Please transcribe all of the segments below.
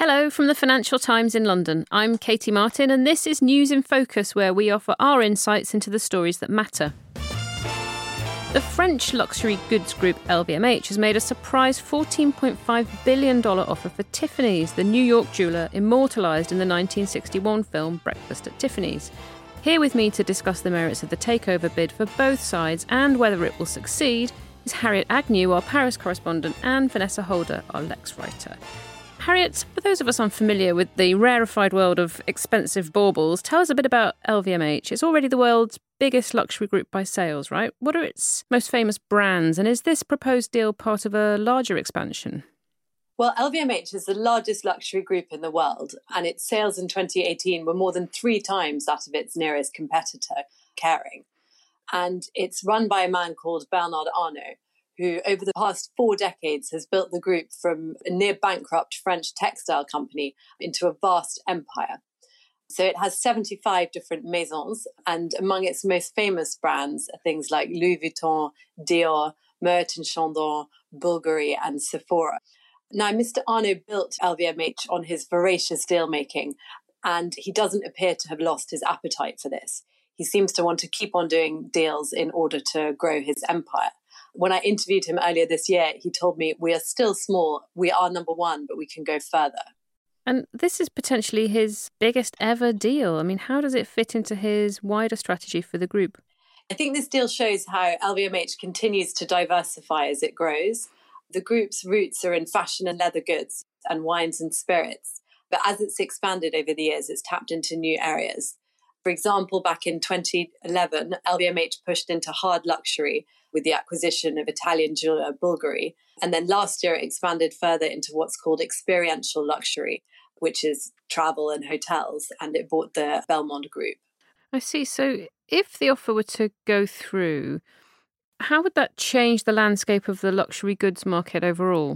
Hello from the Financial Times in London. I'm Katie Martin, and this is News in Focus, where we offer our insights into the stories that matter. The French luxury goods group LVMH has made a surprise $14.5 billion offer for Tiffany's, the New York jeweller immortalised in the 1961 film Breakfast at Tiffany's. Here with me to discuss the merits of the takeover bid for both sides and whether it will succeed is Harriet Agnew, our Paris correspondent, and Vanessa Holder, our Lex writer. Harriet, for those of us unfamiliar with the rarefied world of expensive baubles, tell us a bit about LVMH. It's already the world's biggest luxury group by sales, right? What are its most famous brands? And is this proposed deal part of a larger expansion? Well, LVMH is the largest luxury group in the world, and its sales in 2018 were more than 3 times that of its nearest competitor, Kering. And it's run by a man called Bernard Arnault, who over the past 4 decades has built the group from a near-bankrupt French textile company into a vast empire. So it has 75 different maisons, and among its most famous brands are things like Louis Vuitton, Dior, Moet & Chandon, Bulgari and Sephora. Now, Mr. Arnault built LVMH on his voracious deal-making, and he doesn't appear to have lost his appetite for this. He seems to want to keep on doing deals in order to grow his empire. When I interviewed him earlier this year, he told me, we are still small, we are number one, but we can go further. And this is potentially his biggest ever deal. I mean, how does it fit into his wider strategy for the group? I think this deal shows how LVMH continues to diversify as it grows. The group's roots are in fashion and leather goods and wines and spirits. But as it's expanded over the years, it's tapped into new areas. For example, back in 2011, LVMH pushed into hard luxury with the acquisition of Italian jeweler Bulgari. And then last year, it expanded further into what's called experiential luxury, which is travel and hotels, and it bought the Belmond Group. I see. So if the offer were to go through, how would that change the landscape of the luxury goods market overall?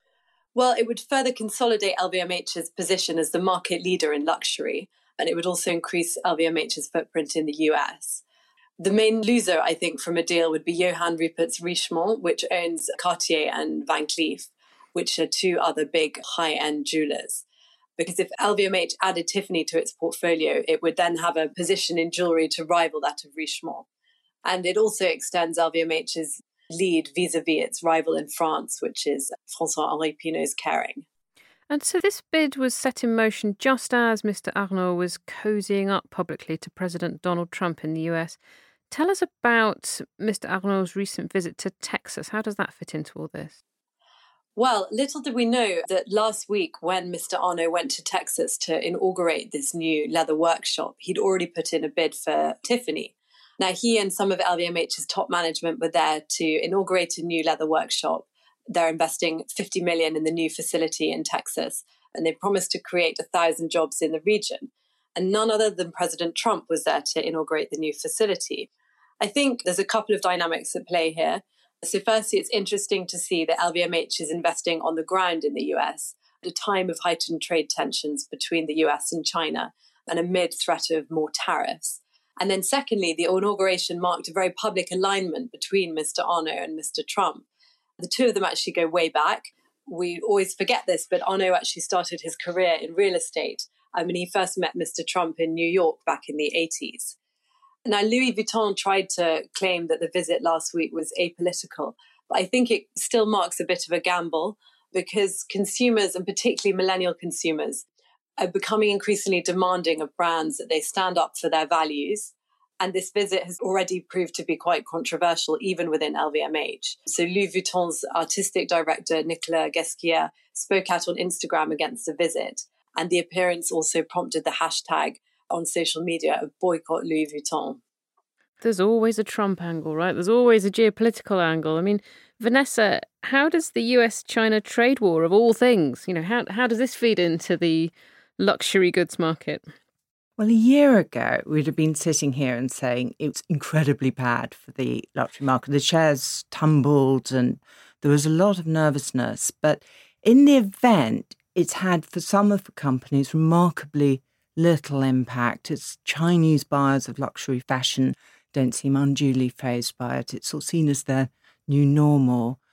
Well, it would further consolidate LVMH's position as the market leader in luxury, and it would also increase LVMH's footprint in the US. The main loser, I think, from a deal would be Johann Rupert's Richemont, which owns Cartier and Van Cleef, which are 2 other big high-end jewelers. Because if LVMH added Tiffany to its portfolio, it would then have a position in jewellery to rival that of Richemont. And it also extends LVMH's lead vis-à-vis its rival in France, which is François-Henri Pinault's Kering. And so this bid was set in motion just as Mr. Arnault was cozying up publicly to President Donald Trump in the US. Tell us about Mr. Arnault's recent visit to Texas. How does that fit into all this? Well, little did we know that last week when Mr. Arnault went to Texas to inaugurate this new leather workshop, he'd already put in a bid for Tiffany. Now, he and some of LVMH's top management were there to inaugurate a new leather workshop. They're investing $50 million in the new facility in Texas, and they promised to create 1,000 jobs in the region. And none other than President Trump was there to inaugurate the new facility. I think there's a couple of dynamics at play here. So firstly, it's interesting to see that LVMH is investing on the ground in the US at a time of heightened trade tensions between the US and China and amid threat of more tariffs. And then secondly, the inauguration marked a very public alignment between Mr. Arnault and Mr. Trump. The 2 of them actually go way back. We always forget this, but Arnault actually started his career in real estate when he first met Mr. Trump in New York back in the 80s. Now, Louis Vuitton tried to claim that the visit last week was apolitical, but I think it still marks a bit of a gamble because consumers, and particularly millennial consumers, are becoming increasingly demanding of brands that they stand up for their values. And this visit has already proved to be quite controversial, even within LVMH. So Louis Vuitton's artistic director, Nicolas Ghesquière, spoke out on Instagram against the visit. And the appearance also prompted the hashtag on social media of boycott Louis Vuitton. There's always a Trump angle, right? There's always a geopolitical angle. I mean, Vanessa, how does the US-China trade war, of all things, how does this feed into the luxury goods market? Well, a year ago, we'd have been sitting here and saying it was incredibly bad for the luxury market. The shares tumbled and there was a lot of nervousness. But in the event, it's had, for some of the companies, remarkably little impact. It's Chinese buyers of luxury fashion don't seem unduly fazed by it. It's all seen as their new normal.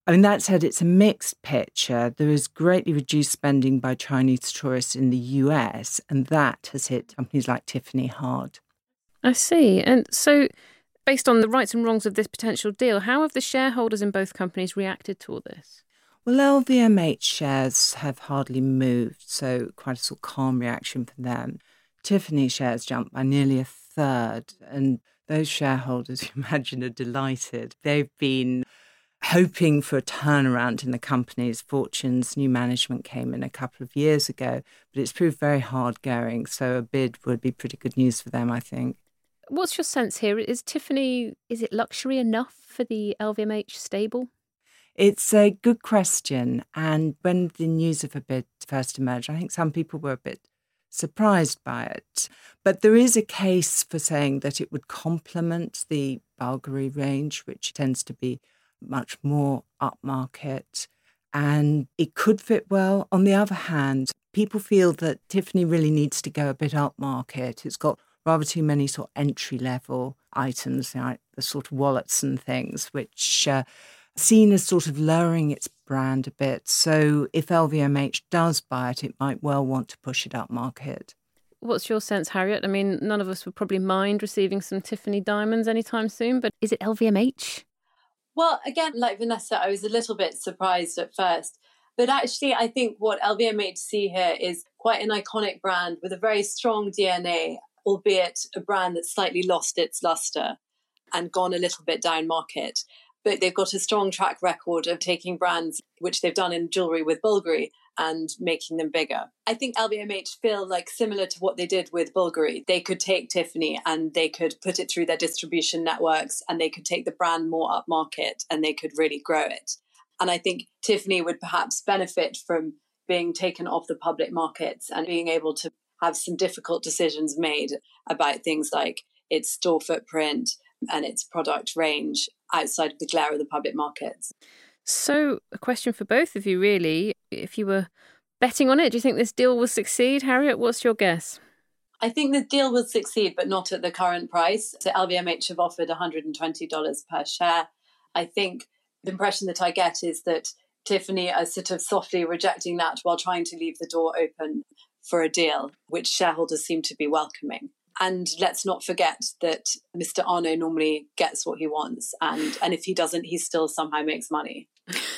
I mean, that said, it's a mixed picture. There is greatly reduced spending by Chinese tourists in the US, and that has hit companies like Tiffany hard. I see. And so, based on the rights and wrongs of this potential deal, how have the shareholders in both companies reacted to all this? Well, LVMH shares have hardly moved, so quite a sort of calm reaction from them. Tiffany shares jumped by nearly a third, and those shareholders, you imagine, are delighted. They've been hoping for a turnaround in the company's fortunes. New management came in a couple of years ago, but it's proved very hard going, so a bid would be pretty good news for them, I think. What's your sense here? Is Tiffany, is it luxury enough for the LVMH stable? It's a good question. And when the news of a bid first emerged, I think some people were a bit surprised by it. But there is a case for saying that it would complement the Bulgari range, which tends to be much more upmarket, and it could fit well. On the other hand, people feel that Tiffany really needs to go a bit upmarket. It's got rather too many sort of entry-level items, like the sort of wallets and things, which seen as sort of lowering its brand a bit. So if LVMH does buy it, it might well want to push it upmarket. What's your sense, Harriet? I mean, none of us would probably mind receiving some Tiffany diamonds anytime soon, but is it LVMH? Well, again, like Vanessa, I was a little bit surprised at first. But actually, I think what LVMH see here is quite an iconic brand with a very strong DNA, albeit a brand that's slightly lost its luster and gone a little bit down market. But they've got a strong track record of taking brands, which they've done in jewellery with Bulgari, and making them bigger. I think LVMH feel like similar to what they did with Bulgari. They could take Tiffany and they could put it through their distribution networks, and they could take the brand more upmarket and they could really grow it. And I think Tiffany would perhaps benefit from being taken off the public markets and being able to have some difficult decisions made about things like its store footprint and its product range outside of the glare of the public markets. So a question for both of you, really. If you were betting on it, do you think this deal will succeed? Harriet, what's your guess? I think the deal will succeed, but not at the current price. So LVMH have offered $120 per share. I think the impression that I get is that Tiffany are sort of softly rejecting that while trying to leave the door open for a deal, which shareholders seem to be welcoming. And let's not forget that Mr. Arnault normally gets what he wants. And if he doesn't, he still somehow makes money.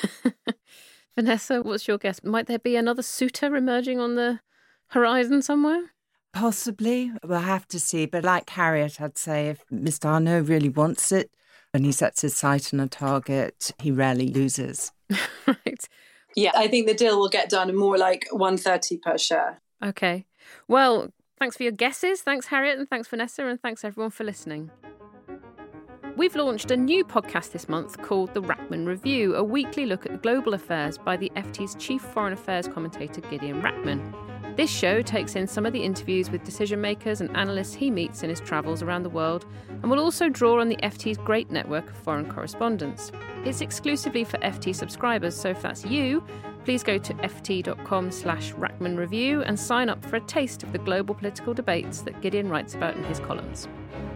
Vanessa, what's your guess? Might there be another suitor emerging on the horizon somewhere? Possibly. We'll have to see. But like Harriet, I'd say if Mr. Arnault really wants it and he sets his sight on a target, he rarely loses. Right. Yeah, I think the deal will get done more like $130 per share. Okay. Well, thanks for your guesses. Thanks, Harriet, and thanks, Vanessa, and thanks, everyone, for listening. We've launched a new podcast this month called The Rachman Review, a weekly look at global affairs by the FT's chief foreign affairs commentator, Gideon Rachman. This show takes in some of the interviews with decision makers and analysts he meets in his travels around the world, and will also draw on the FT's great network of foreign correspondents. It's exclusively for FT subscribers, so if that's you, please go to ft.com/Rachman Review and sign up for a taste of the global political debates that Gideon writes about in his columns.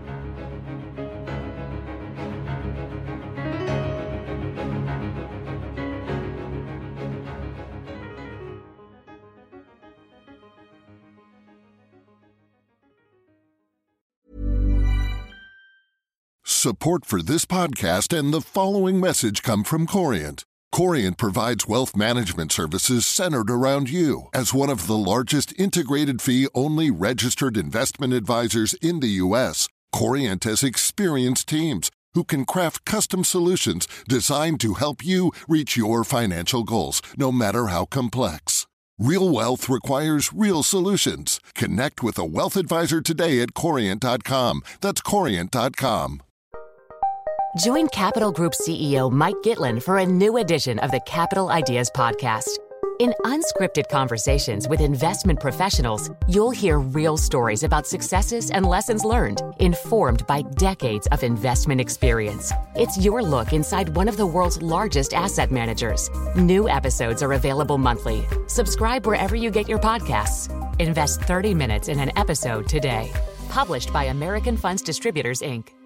Support for this podcast and the following message come from Corient. Corient provides wealth management services centered around you. As one of the largest integrated fee-only registered investment advisors in the U.S., Corient has experienced teams who can craft custom solutions designed to help you reach your financial goals, no matter how complex. Real wealth requires real solutions. Connect with a wealth advisor today at Corient.com. That's Corient.com. Join Capital Group CEO Mike Gitlin for a new edition of the Capital Ideas Podcast. In unscripted conversations with investment professionals, you'll hear real stories about successes and lessons learned, informed by decades of investment experience. It's your look inside one of the world's largest asset managers. New episodes are available monthly. Subscribe wherever you get your podcasts. Invest 30 minutes in an episode today. Published by American Funds Distributors, Inc.